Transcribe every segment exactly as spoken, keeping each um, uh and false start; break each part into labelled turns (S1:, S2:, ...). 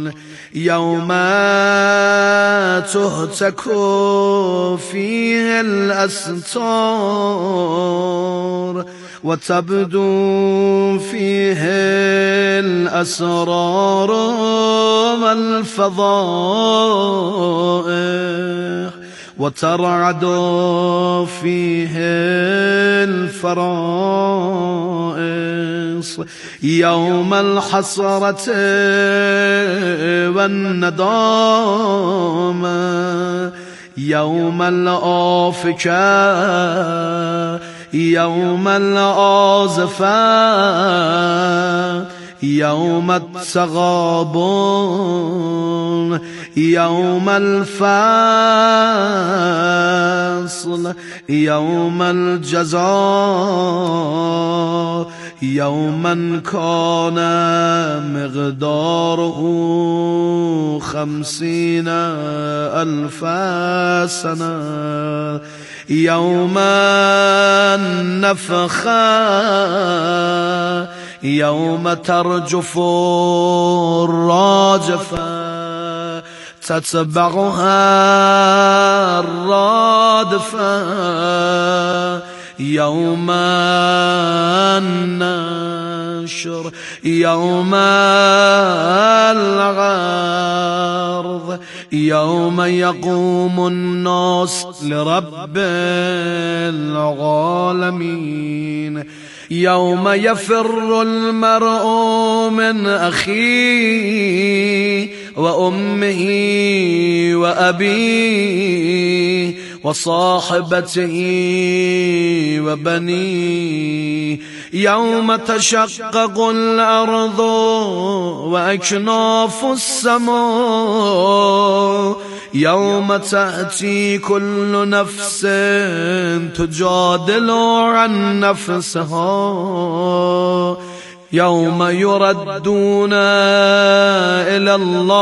S1: يوم تهتك فيه الأستار وتبدو فيه الأسرار والفضائح وترعد فيه الفرائص يوم الحسرة والندامة يوم الآفكة يوم الآزفة يوم التغابن يوم الفصل يوم الجزاء يوما كان مقداره خمسين ألف سنة يوم النفخة يوم ترجف الراجفة تتبعها الرادفة يوم النشر يوم العرض يوم يقوم الناس لرب العالمين يوم يفر المرء من أخيه وأمه وأبيه وصاحبته وبنيه يوم تشقق الأرض وأكناف السماء يوم تأتي كل نفس تجادل عن نفسها يوم يردون إلى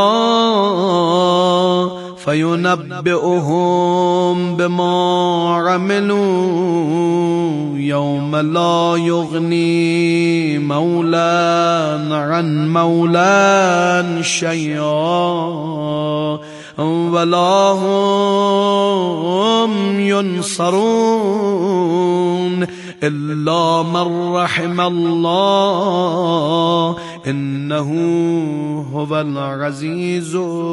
S1: الله فينبئهم بما عملوا يوم لا يغني مولى عن مولى شيئا ولا هم ينصرون إلا من رحم الله إنه هو العزيز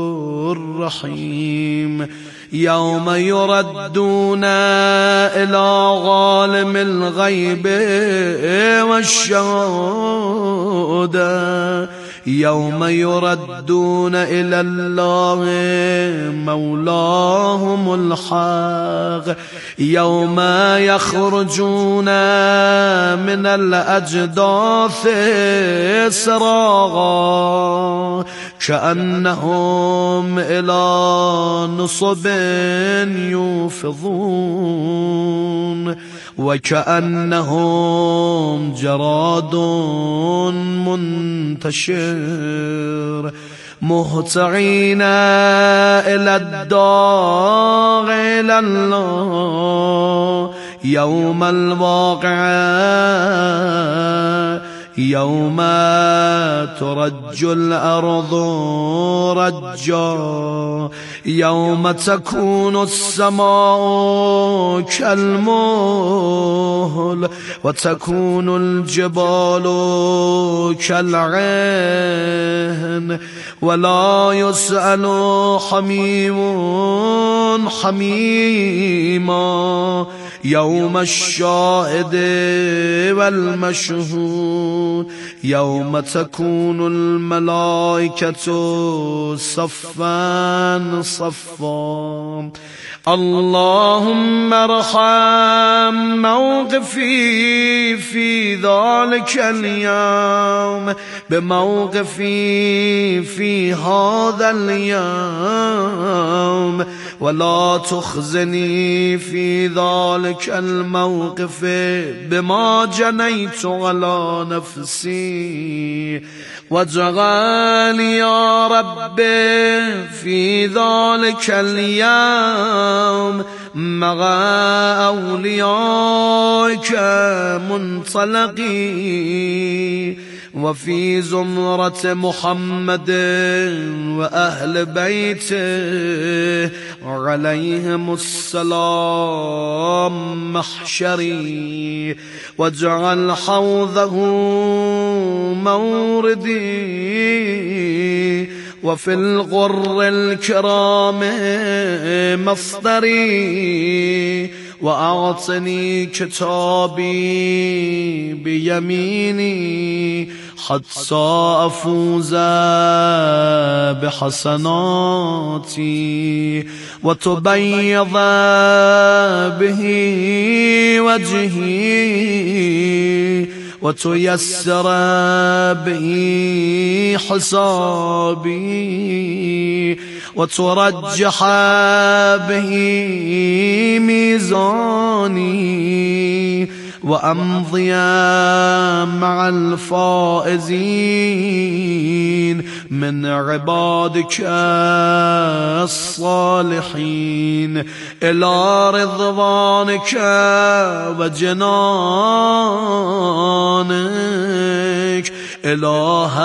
S1: الرحيم يوم يردون إلى عالم الغيب والشهادة يوم يردون إلى الله مولاهم الحق يوم يخرجون من الأجداث سراغا كأنهم إلى نصب يوفضون وكأنهم جراد منتشر مهطعين إلى الداع إلى الله يوم الواقعة يوم ترج الأرض رجا يوم تكون السماء كالمهل وتكون الجبال كالعهن ولا يسأل حميم حميما يوم الشاهد والمشهود يوم تكون الملائكة صفا صفا اللهم ارحم موقفي في ذلك اليوم بموقفي في هذا اليوم ولا تخزني في ذلك الموقف بما جنيت على نفسي واجعل يا رب في ذلك اليوم مع أوليائك منطلقي وفي زمرة محمد وأهل بيته عليهم السلام محشري، واجعل حوضه موردي، وفي الغر الكرام مصدري، وأعطني كتابي بيميني حتى أفوز بحسناتي، وتبيض به وجهي، وتيسر به حسابي، وترجح به ميزاني، وأمضي مع الفائزين من عبادك الصالحين إلى رضوانك وجنانك إله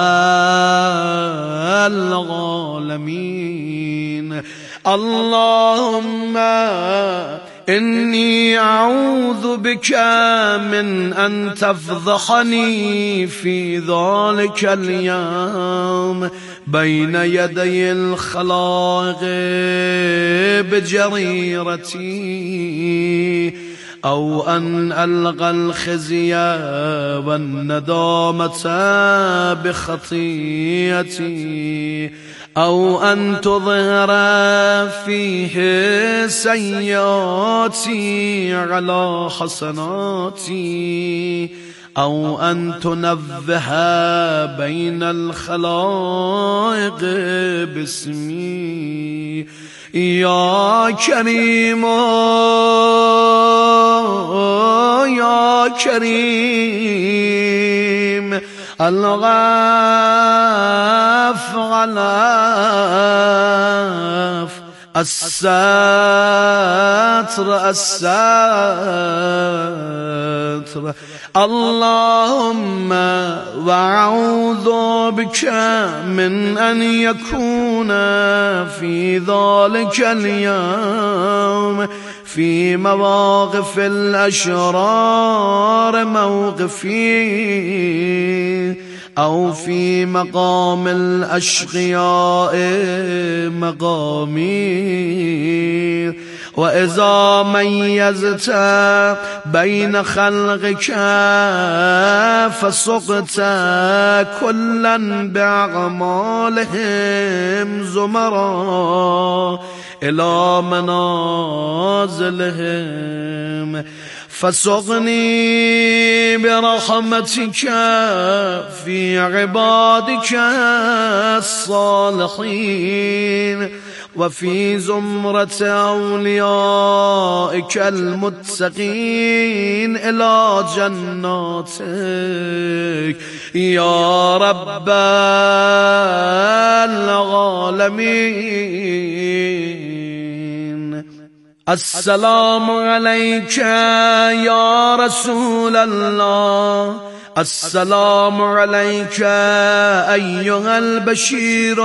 S1: العالمين. اللهم إني أعوذ بك من أن تفضحني في ذلك اليوم بين يدي الخلائق بجريرتي، أو أن ألقى الخزي والندامة بخطيئتي، أو أن تظهر فيه سيئاتي على حسناتي، أو أن تنبه بين الخلائق باسمي. يا كريم يا كريم الغف غلاف الستر الستر. اللهم وأعوذ بك من أن يكون في ذلك اليوم في مواقف الأشرار موقفي، أو في مقام الأشقياء مقامي. وإذا ميزت بين خلقك فسقت كلا بأعمالهم زمرا إلى منازلهم، فسقني برحمتك في عبادك الصالحين، وفي زمرة أوليائك المتقين إلى جناتك يا رب العالمين. السلام عليك يا رسول الله، السلام عليك أيها البشير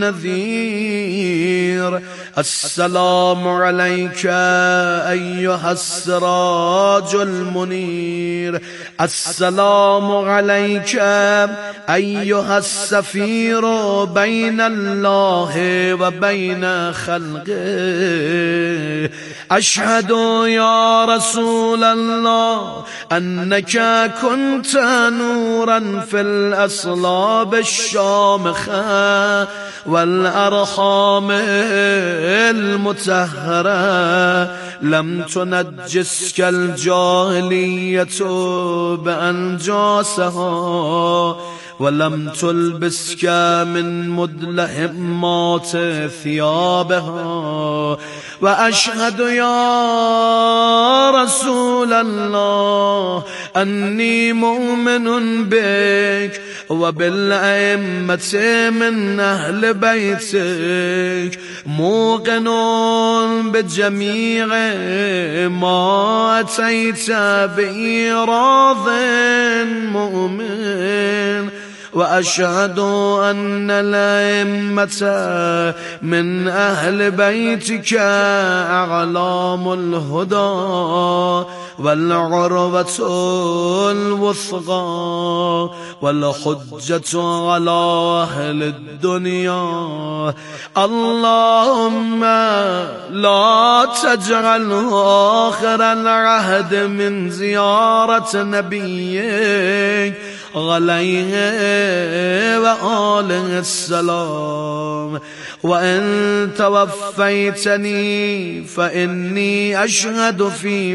S1: النذير، السلام عليك أيها السراج المنير، السلام عليك أيها السفير بين الله وبين خلقه. أشهد يا رسول الله أنك كنت نورا في الأصلاب الشامخة والأرحام المطهرة، لم تنجسك الجاهلية بأنجاسها، ولم تلبسك من مدلهمات ثيابها. وأشهد يا رسول الله أني مؤمن بك وبالأئمة من أهل بيتك، موقن بجميع ما أتيت به راض مؤمن. وأشهد أن الأئمة من أهل بيتك أعلام الهدى والعروة الوثقى والحجة على أهل الدنيا. اللهم لا تجعل آخر العهد من زيارة نبيك عليه وآله السلام. وإن توفيتني فإني أشهد في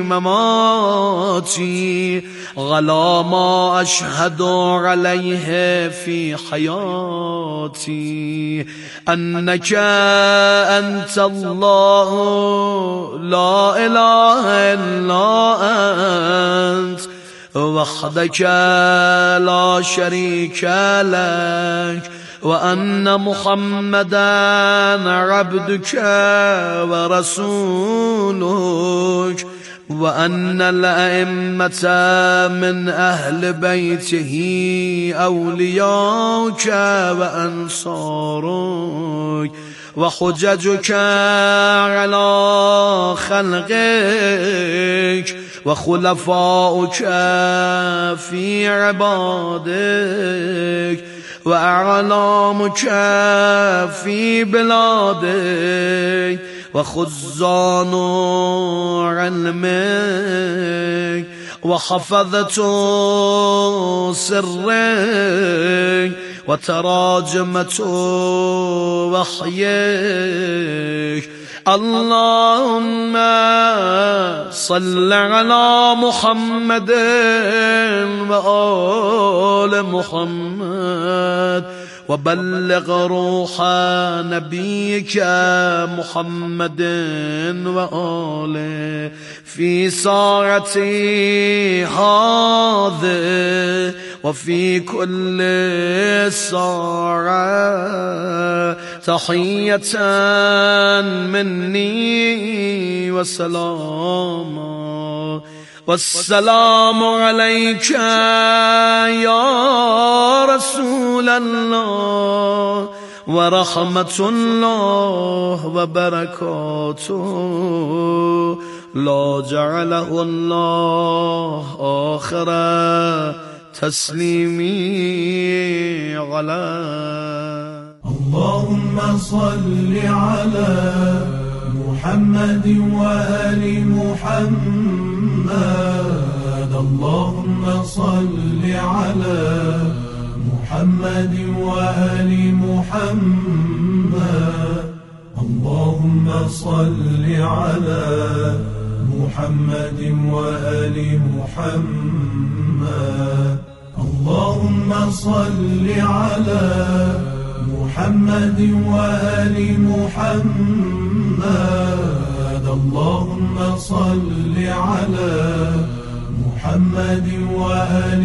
S1: مماتي على ما أشهد عليه في حياتي أنك أنت الله لا إله إلا أنت وحدك لا شريك لك، وأن محمدا عبدك ورسولك، وأن الأئمة من أهل بيته أولياك وأنصارك وحججك على خلقك وخلفاؤك في عبادك وأعلامك في بلادك وخزان علمك وحفظة سرك وتراجمة وحيك. اللهم صل على محمد وآل محمد وبلغ روح نبيك محمد وآله في ساعة هذه وفي كل ساعة تحية مني وسلاما. والسلام عليك يا رسول الله ورحمة الله وبركاته، لا جعله الله آخر تسليمي عليه.
S2: اللهم صل على محمد وآل محمد. اللهم صل على محمد وآل محمد. اللهم صل على محمد وآل محمد. اللهم صل على محمد وآل محمد. اللهم صل على محمد وآل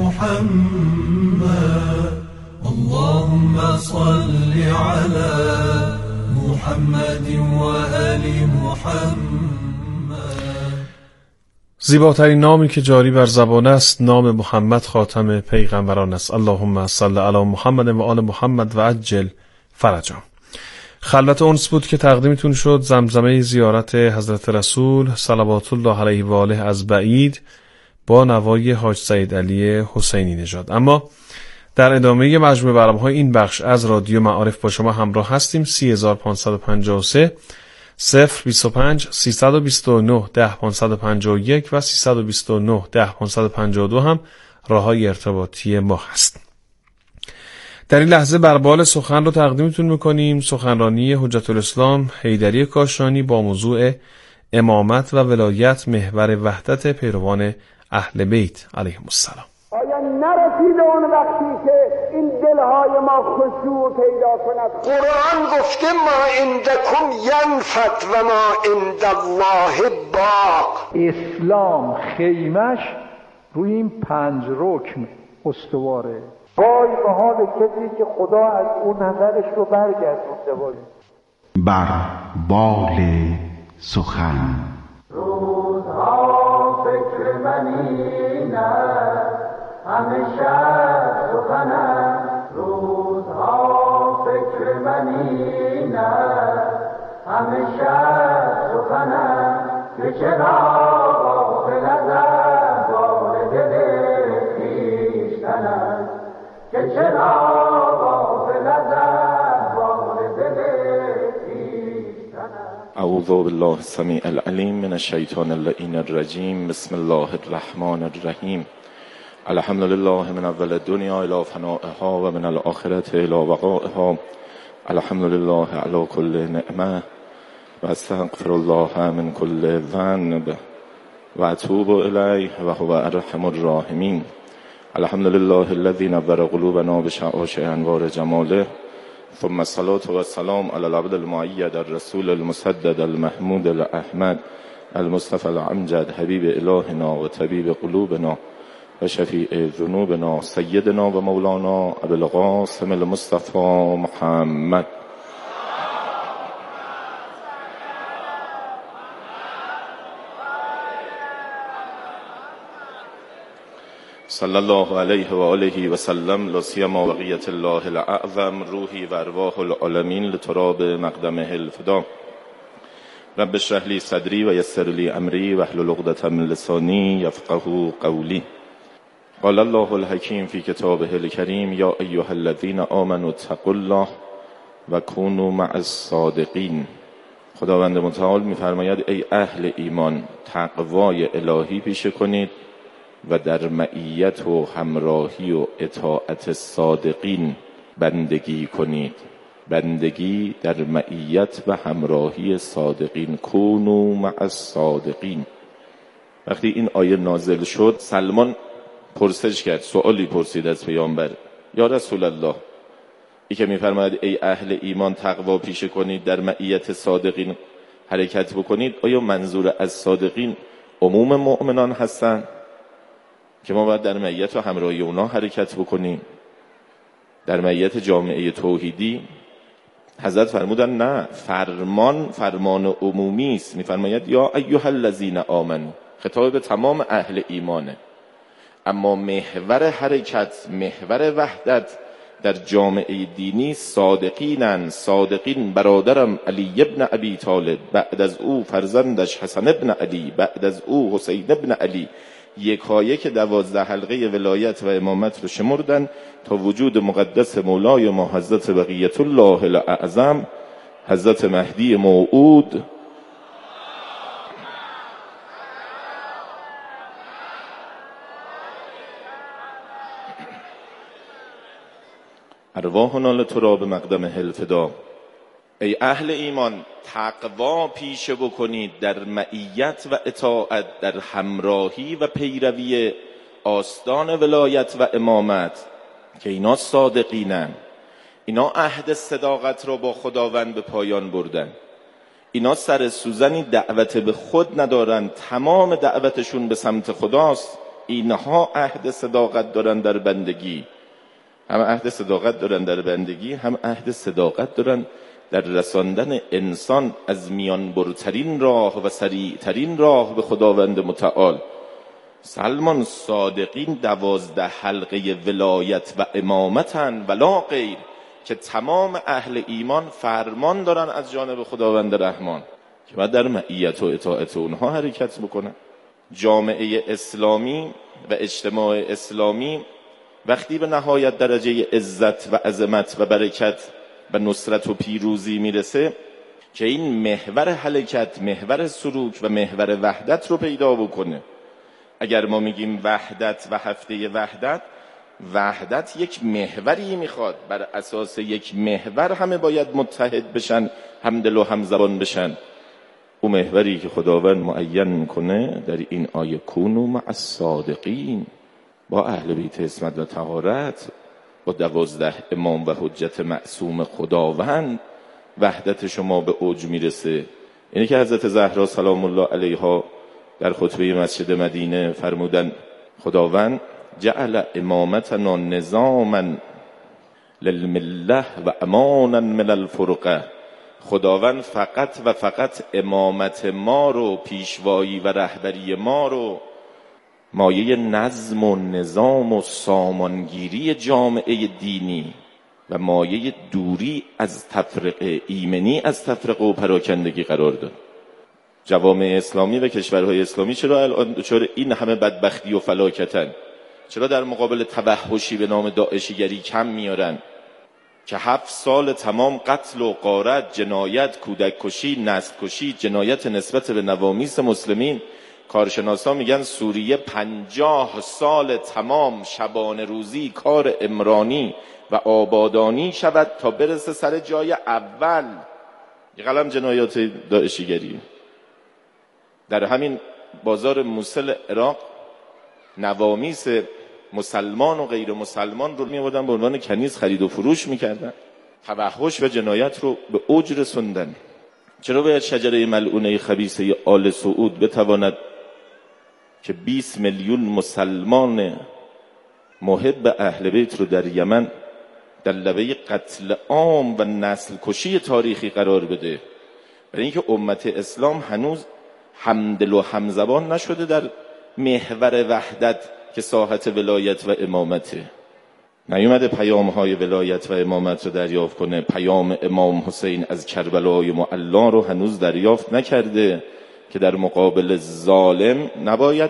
S2: محمد. اللهم صل على محمد وآل محمد.
S3: زیباترین نامی که جاری بر زبان است نام محمد خاتم پیغمبران است. اللهم صل علی محمد و آل محمد و عجل فرجهم. خلوت انس بود که تقدیمتون شد زمزمه زیارت حضرت رسول صلوات الله علیه و آله از بعید با نوای حاج سید علی حسینی نژاد. اما در ادامه مجموعه برنامه‌های این بخش از رادیو معارف با شما همراه هستیم. سه هزار و پانصد و پنجاه و سه صفر بیست و پنج سیصد و بیست و نه ده پانصد و پنجاه و یک و سیصد و بیست و نه ده پانصد و پنجاه و دو هم راه‌های ارتباطی ما هست. در این لحظه بربال سخن رو تقدیمتون میکنیم. سخنرانی حجت الاسلام حیدری کاشانی با موضوع امامت و ولایت محور وحدت پیروان اهل بیت علیهم السلام.
S4: آیا نرسیده اون وقتی که این دلهای ما خشوع پیدا کند؟ قرآن گفته ما عندکم ینفد و ما عند الله باق.
S5: اسلام خیمش روی این پنج رکن استواره.
S4: وای به حال کسی که خدا از اون نظرش رو برگردونده باشه.
S6: بر بال سخن
S4: روزها فکر من اینه، همه شب سخنم
S7: روزها فکر من این است همه شب سخنم که چرا غافل از احوال دل خویشتن است که چرا غافل از احوال دل خویشتن است.
S8: اعوذ بالله السمیع العلیم من الشیطان اللعین الرجیم. بسم الله الرحمن الرحیم. الحمد لله من اول الدنیا الی فنائها و من الاخرة الی بقائها. الحمد لله علی کل نعمه و استغفر الله من کل ذنب و اتوب الیه و هو ارحم الراحمین. الحمد لله الذی نور قلوبنا بشعاع انوار جماله. ثم الصلاة والسلام على العبد المؤید الرسول المسدد المحمود الاحمد المصطفى الامجد حبیب الهنا و طبیب قلوبنا و شفیع ذنوبنا سیدنا و مولانا ابو القاسم المصطفى محمد. صلی الله علیه و آله و سلم. لا سیما بقیت الله الاعظم روحی و ارواح العالمین لتراب مقدمه الفدا. رب اشرح لی صدری و یسر لی امری واحلل عقدة من لسانی یفقهوا قولی. قال الله الحکیم فی کتابه الکریم یا ایها الذین آمنوا اتقوا الله و کونوا مع الصادقین. خداوند متعال می‌فرماید ای اهل ایمان تقوای الهی پیشه کنید و در معیت و همراهی و اطاعت صادقین بندگی کنید. بندگی در معیت و همراهی صادقین. کونوا مع الصادقین. وقتی این آیه نازل شد سلمان پرسش کرد، سوالی پرسید از پیامبر، یا رسول الله، ای که میفرماید ای اهل ایمان تقوا پیشه کنید در معیت صادقین حرکت بکنید، آیا منظور از صادقین عموم مؤمنان هستن که ما باید در معیت و همراهی اونا حرکت بکنیم؟ در معیت جامعه توحیدی حضرت فرمودن نه، فرمان فرمان عمومی است. میفرماید یا ایها الذین آمنوا، خطاب به تمام اهل ایمانه، اما محور حرکت، محور وحدت در جامعه دینی صادقینن. صادقین برادرم علی ابن ابی طالب، بعد از او فرزندش حسن ابن علی، بعد از او حسین ابن علی، یکایک دوازده حلقه ولایت و امامت رو شمردن تا وجود مقدس مولای ما حضرت بقیت الله الاعظم، حضرت مهدی موعود ارواحنا لتراب مقدمه الفدا. ای اهل ایمان تقوا پیشه بکنید در معیت و اطاعت، در همراهی و پیروی آستان ولایت و امامت که اینا صادقینن. اینا عهد صداقت را با خداوند به پایان بردن. اینا سر سوزنی دعوت به خود ندارن، تمام دعوتشون به سمت خداست. اینها عهد صداقت دارن در بندگی، هم عهد صداقت دارن در بندگی، هم عهد صداقت دارن در رساندن انسان از میان برترین راه و سریعترین راه به خداوند متعال. سلمان صادقین دوازده حلقه ولایت و امامتن ولا غیر، که تمام اهل ایمان فرمان دارن از جانب خداوند رحمان که باید در معیت و اطاعت اونها حرکت بکنن. جامعه اسلامی و اجتماع اسلامی وقتی به نهایت درجه عزت و عظمت و برکت و نصرت و پیروزی میرسه که این محور حرکت، محور سلوک و محور وحدت رو پیدا بکنه. اگر ما میگیم وحدت و هفته وحدت، وحدت یک محوری میخواد، بر اساس یک محور همه باید متحد بشن، همدل و همزبان بشن. او محوری که خداوند معین میکنه در این آیه کونوا مع الصادقین، با اهل بیت عصمت و طهارت، با دوازده امام و حجت معصوم خداوند وحدت شما به اوج میرسه. اینه که حضرت زهرا سلام الله علیها در خطبه مسجد مدینه فرمودن خداوند جعل امامتنا نظاما للمله و امانا من الفرقه. خداوند فقط و فقط امامت ما رو، پیشوایی و رهبری ما رو مایه نظم و نظام و سامانگیری جامعه دینی و مایه دوری از تفرقه ایمنی از تفرقه و پراکندگی قرار داد. جوامع اسلامی و کشورهای اسلامی چرا الان دچار این همه بدبختی و فلاکتن؟ چرا در مقابل توحشی به نام داعشیگری کم میارن که هفت سال تمام قتل و غارت، جنایت، کودک کشی، نسل کشی، جنایت نسبت به نوامیس مسلمین؟ کارشناسا میگن سوریه پنجاه سال تمام شبانه روزی کار عمرانی و آبادانی شود تا برسه سر جای اول. یه قلم جنایات داعشیگری. در همین بازار موصل عراق نوامیس مسلمان و غیر مسلمان رو می‌آوردن به عنوان کنیز خرید و فروش می‌کردن. توحش و جنایت رو به اوج رسوندن. چرا باید شجره ملعونه خبیثه آل سعود بتواند که بیست میلیون مسلمان محب اهل بیت رو در یمن در لبه قتل عام و نسل کشی تاریخی قرار بده؟ برای اینکه امت اسلام هنوز همدل و همزبان نشده در محور وحدت که ساحت ولایت و امامته. نیومده پیام های ولایت و امامت رو دریافت کنه. پیام امام حسین از کربلای معلا رو هنوز دریافت نکرده که در مقابل ظالم نباید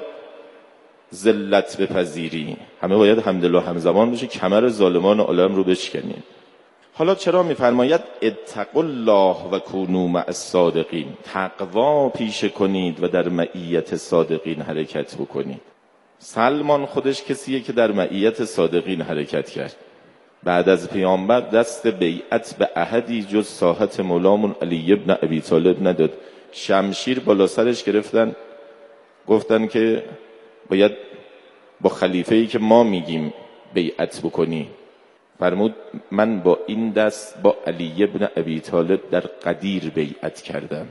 S8: ذلت بپذیری، همه باید همدل و همزمان بشه، کمر ظالمان عالم رو بشکنیم. حالا چرا میفرماید اتقوا الله و کونوا مع الصادقین؟ تقوا پیشه کنید و در معیت صادقین حرکت بکنید. سلمان خودش کسیه که در معیت صادقین حرکت کرد. بعد از پیامبر دست بیعت به احدی جز ساحت مولامون علی ابن ابی طالب نداد. شمشیر بالا سرش گرفتن، گفتن که باید با خلیفه‌ای که ما میگیم بیعت بکنی. فرمود من با این دست با علی ابن ابی طالب در قدیر بیعت کردم،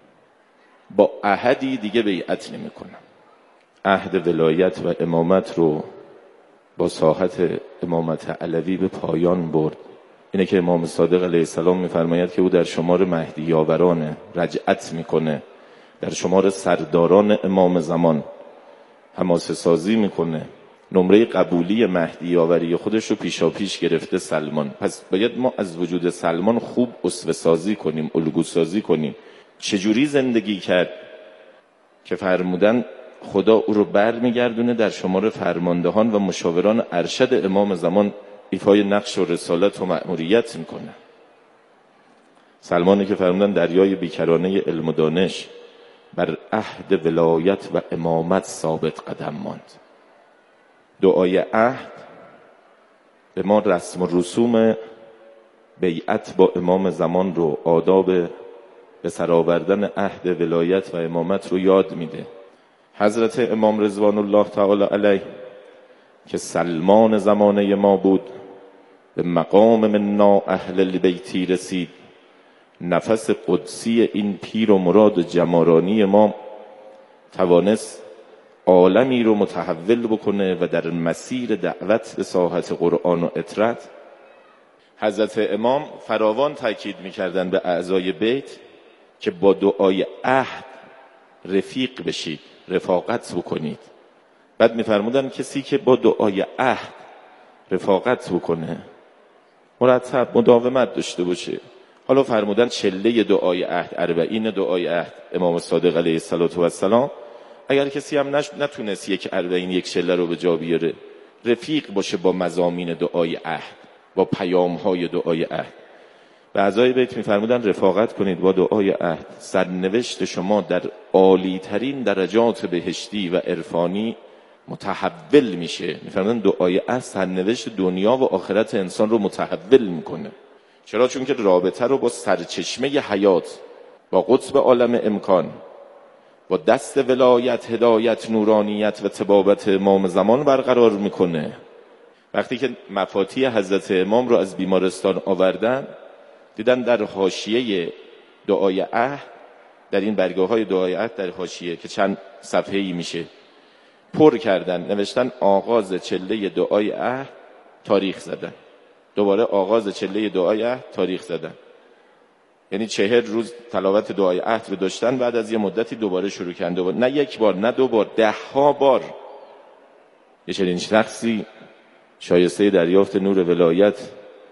S8: با احدی دیگه بیعت نمی کنم. عهد ولایت و امامت رو با ساحت امامت علوی به پایان برد. اینه که امام صادق علیه السلام میفرماید که او در شمار مهدی یاورانه، رجعت میکنه، در شمار سرداران امام زمان حماسه سازی میکنه. نمره قبولی مهدی یاوری خودش رو پیشا پیش گرفته سلمان. پس باید ما از وجود سلمان خوب اسوه سازی کنیم، الگو سازی کنیم. چجوری زندگی کرد که فرمودن خدا او رو بر میگردونه در شمار فرماندهان و مشاوران ارشد امام زمان ایفای نقش و رسالت و مأموریت میکنه. سلمانی که فرمودن دریای بیکرانه علم و دانش بر عهد ولایت و امامت ثابت قدم ماند. دعای عهد به ما رسم و رسوم بیعت با امام زمان رو، آداب به سر آوردن عهد ولایت و امامت رو یاد میده. حضرت امام رضوان الله تعالی علیه که سلمان زمانه ما بود، به مقام منا اهل البیتی رسید. نفس قدسی این پیر و مراد جمارانی ما توانست عالمی رو متحول بکنه و در مسیر دعوت به ساحت قرآن و اطرت. حضرت امام فراوان تاکید میکردن به اعضای بیت که با دعای عهد رفیق بشید، رفاقت بکنید. بعد میفرمودن کسی که با دعای عهد رفاقت بکنه مرتب مداومت داشته باشه. حالا فرمودن چله دعای عهد، اربعین دعای عهد امام صادق علیه السلام. اگر کسی هم نش... نتونست یک اربعین یک چله رو به جا بیاره، رفیق باشه با مضامین دعای عهد، با پیام‌های دعای عهد. به اعضای بیت می‌فرمودن رفاقت کنید با دعای عهد، سرنوشت شما در عالی‌ترین درجات بهشتی و عرفانی متحول میشه. می‌فرمودن دعای عهد سرنوشت دنیا و آخرت انسان رو متحول میکنه. چرا؟ چون که رابطه رو با سرچشمه حیات، با قطب عالم امکان، با دست ولایت، هدایت، نورانیت و طبابت امام زمان برقرار میکنه. وقتی که مفاتیح حضرت امام رو از بیمارستان آوردن، دیدن در حاشیه دعای عهد، در این برگه های دعای عهد در حاشیه که چند صفحه‌ای میشه، پر کردن، نوشتن آغاز چله دعای عهد، تاریخ زدن. دوباره آغاز چله دعای عهد، تاریخ زدن. یعنی چهر روز تلاوت دعای عهد رو داشتن، بعد از یه مدتی دوباره شروع کردن. دوباره نه یک بار، نه دو بار، ده ها بار. یه چنین شخصی شایسته دریافت نور ولایت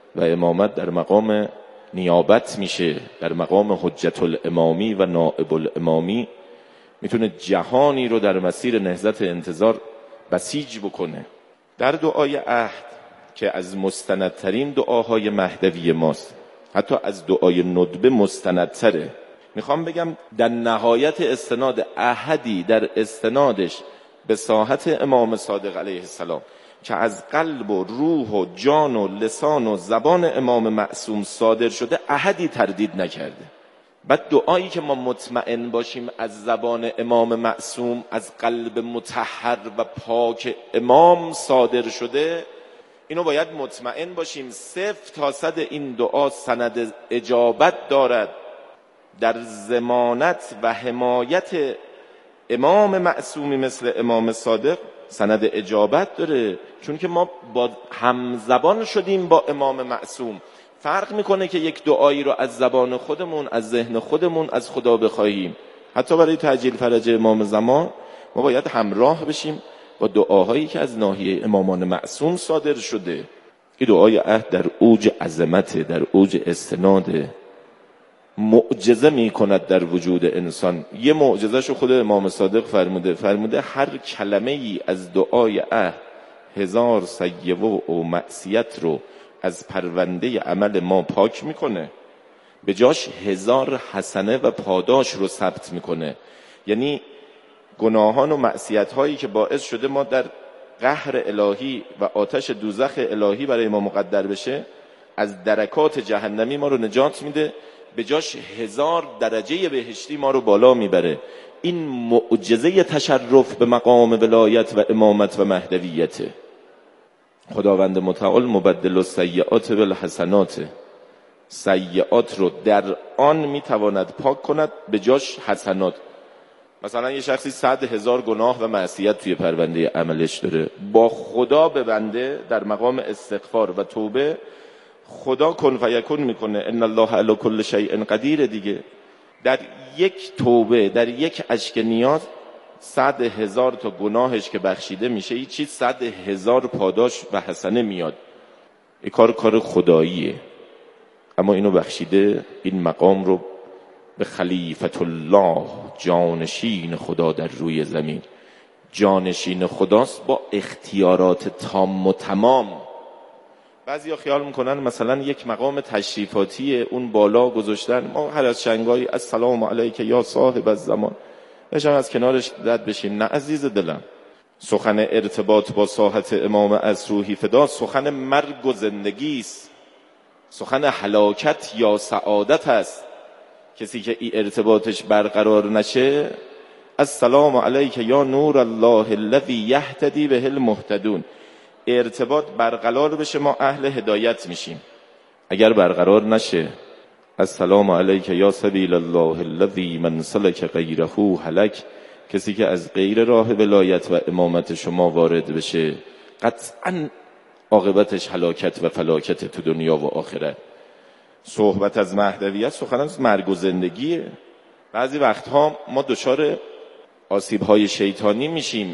S8: و امامت در مقام نیابت میشه، در مقام حجت الامامی و نائب الامامی میتونه جهانی رو در مسیر نهضت انتظار بسیج بکنه. در دعای عهد که از مستندترین دعاهای مهدوی ماست، حتی از دعای ندبه مستندتره، میخوام بگم در نهایت استناد احدی در استنادش به ساحت امام صادق علیه السلام که از قلب و روح و جان و لسان و زبان امام معصوم صادر شده احدی تردید نکرده. بعد دعایی که ما مطمئن باشیم از زبان امام معصوم، از قلب مطهر و پاک امام صادر شده، اینو باید مطمئن باشیم صفر تا صد این دعا سند اجابت دارد، در ضمانت و حمایت امام معصومی مثل امام صادق سند اجابت داره، چون که ما با همزبان شدیم با امام معصوم. فرق میکنه که یک دعایی رو از زبان خودمون، از ذهن خودمون از خدا بخواهیم. حتی برای تعجیل فرج امام زمان ما باید همراه بشیم با دعاهایی که از ناحیه امامان معصوم صادر شده. این دعای عهد در اوج عظمت، در اوج استناد، معجزه میکند در وجود انسان. یه معجزهشو خود امام صادق فرموده، فرموده هر کلمه ای از دعای عهد هزار سیئه و معصیت رو از پرونده عمل ما پاک میکنه، به جاش هزار حسنه و پاداش رو ثبت میکنه. یعنی گناهان و معصیت هایی که باعث شده ما در قهر الهی و آتش دوزخ الهی برای ما مقدر بشه، از درکات جهنمی ما رو نجات میده، به جاش هزار درجه بهشتی ما رو بالا میبره. این معجزه تشرف به مقام ولایت و امامت و مهدویته. خداوند متعال مبدل السیئات بالحسنات، سیئات رو در آن میتواند پاک کند، به جاش حسنات. مثلا یه شخصی صد هزار گناه و معصیت توی پرونده عملش داره، با خدا به بنده در مقام استغفار و توبه خدا کن فیکون میکنه، ان الله علی کل شیء قدیر دیگه. در یک توبه، در یک اشک نیاز، صد هزار تا گناهش که بخشیده میشه، این چیز صد هزار پاداش و حسنه میاد. این کار کار خداییه، اما اینو بخشیده، این مقام رو به خلیفت الله، جانشین خدا در روی زمین. جانشین خداست با اختیارات تام و تمام. بعضیا خیال میکنن مثلا یک مقام تشریفاتی اون بالا گذاشتن، ما هر از شنگایی السلام علیک یا صاحب الزمان بشم از کنارش رد بشیم. نه عزیز دلم، سخن ارتباط با ساحت امام از روحی فدا سخن مرگ و زندگی است، سخن هلاکت یا سعادت است. کسی که این ارتباطش برقرار نشه، السلام علیک یا نور الله الذی یهتدی به المهتدون، ارتباط برقرار بشه ما اهل هدایت میشیم. اگر برقرار نشه، السلام علیک یا سبیل الله الذی من سلک غیره هلک، کسی که از غیر راه ولایت و امامت شما وارد بشه قطعاً عاقبتش هلاکت و فلاکت تو دنیا و آخرت. صحبت از مهدویت سخن از مرگ و زندگیه. بعضی وقتها ما دچار آسیب‌های شیطانی میشیم،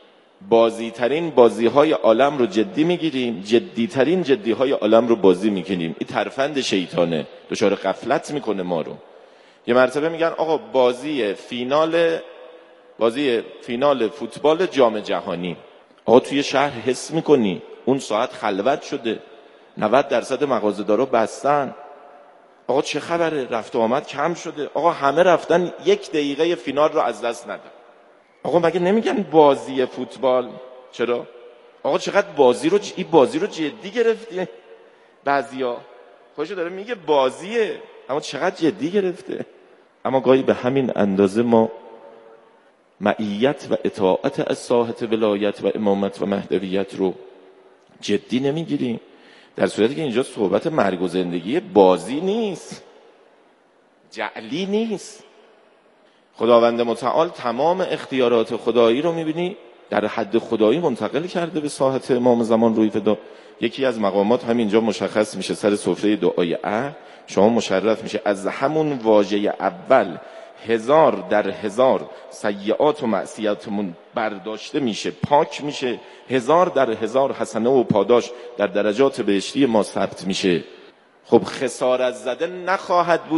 S8: بازیترین بازی‌های عالم رو جدی میگیریم، جدیترین جدی‌های عالم رو بازی میکنیم. این ترفند شیطانه، دچار غفلت میکنه ما رو. یه مرتبه میگن آقا بازی فینال بازی فینال فوتبال جام جهانی، آقا توی شهر حس میکنی اون ساعت خلوت شده، نود درصد مغازه‌دارا بستن، آقا چه خبره، رفت و آمد کم شده، آقا همه رفتن یک دقیقه فینال رو از دست ندن. آقا مگه نمیگن بازی فوتبال؟ چرا؟ آقا چقدر بازی رو این بازی رو جدی گرفتی؟ بعضیا خودشو داره میگه بازیه، اما چقدر جدی گرفته. اما گاهی به همین اندازه ما معیت و اطاعت از ساحت ولایت و امامت و مهدویت رو جدی نمیگیریم، در صورتی که اینجا صحبت مرگ و زندگی، بازی نیست، جعلی نیست. خداوند متعال تمام اختیارات خدایی رو میبینی در حد خدایی منتقل کرده به ساحت امام زمان روی فدا. یکی از مقامات همینجا مشخص میشه، سر سفره دعای عهد شما مشرف میشه از همون واژه اول هزار در هزار سیئات و معصیتمون برداشته میشه، پاک میشه، هزار در هزار حسنه و پاداش در درجات بهشتی ما ثبت میشه. خب خسارت زده نخواهد بود